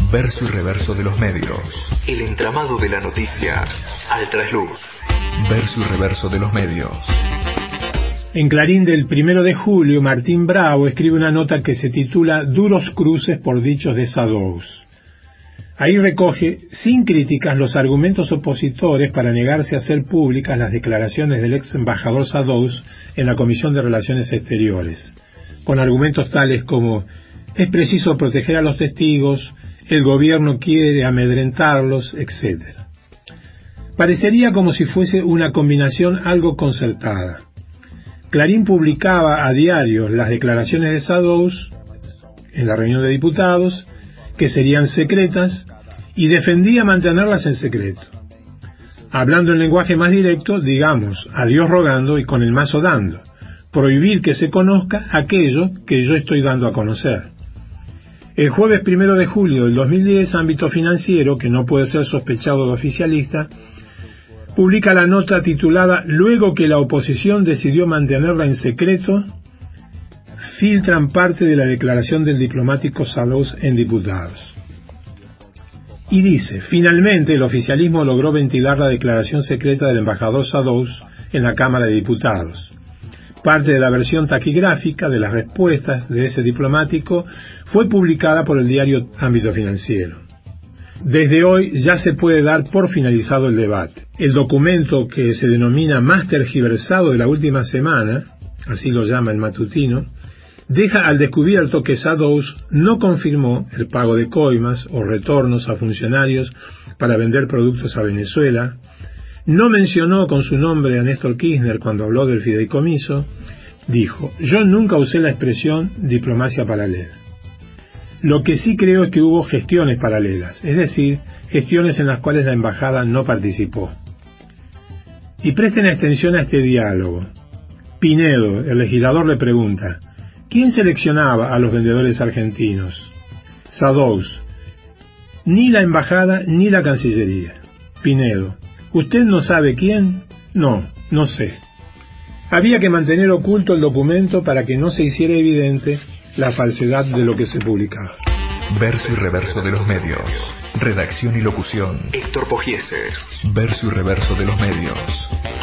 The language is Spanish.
Verso y reverso de los medios. El entramado de la noticia al trasluz. Verso y reverso de los medios. En Clarín del 1 de julio, Martín Bravo escribe una nota que se titula Duros cruces por dichos de Sadous. Ahí recoge, sin críticas, los argumentos opositores para negarse a hacer públicas las declaraciones del ex embajador Sadous en la Comisión de Relaciones Exteriores, con argumentos tales como: es preciso proteger a los testigos, el gobierno quiere amedrentarlos, etc. Parecería como si fuese una combinación algo concertada. Clarín publicaba a diario las declaraciones de Sadous en la reunión de diputados, que serían secretas, y defendía mantenerlas en secreto. Hablando en lenguaje más directo, digamos, a Dios rogando y con el mazo dando, prohibir que se conozca aquello que yo estoy dando a conocer. El jueves 1 de julio del 2010, Ámbito Financiero, que no puede ser sospechado de oficialista, publica la nota titulada Luego que la oposición decidió mantenerla en secreto, filtran parte de la declaración del diplomático Sadous en diputados. Y dice: finalmente el oficialismo logró ventilar la declaración secreta del embajador Sadous en la Cámara de Diputados. Parte de la versión taquigráfica de las respuestas de ese diplomático fue publicada por el diario Ámbito Financiero. Desde hoy ya se puede dar por finalizado el debate. El documento, que se denomina más tergiversado de la última semana, así lo llama el matutino, deja al descubierto que Sadous no confirmó el pago de coimas o retornos a funcionarios para vender productos a Venezuela, no mencionó con su nombre a Néstor Kirchner cuando habló del fideicomiso, dijo: yo nunca usé la expresión diplomacia paralela. Lo que sí creo es que hubo gestiones paralelas, es decir, gestiones en las cuales la embajada no participó. Y presten atención a este diálogo. Pinedo, el legislador, le pregunta: ¿quién seleccionaba a los vendedores argentinos? Sadous: ni la embajada ni la Cancillería. Pinedo: ¿usted no sabe quién? No, no sé. Había que mantener oculto el documento para que no se hiciera evidente la falsedad de lo que se publicaba. Verso y reverso de los medios. Redacción y locución: Héctor Pogiese. Verso y reverso de los medios.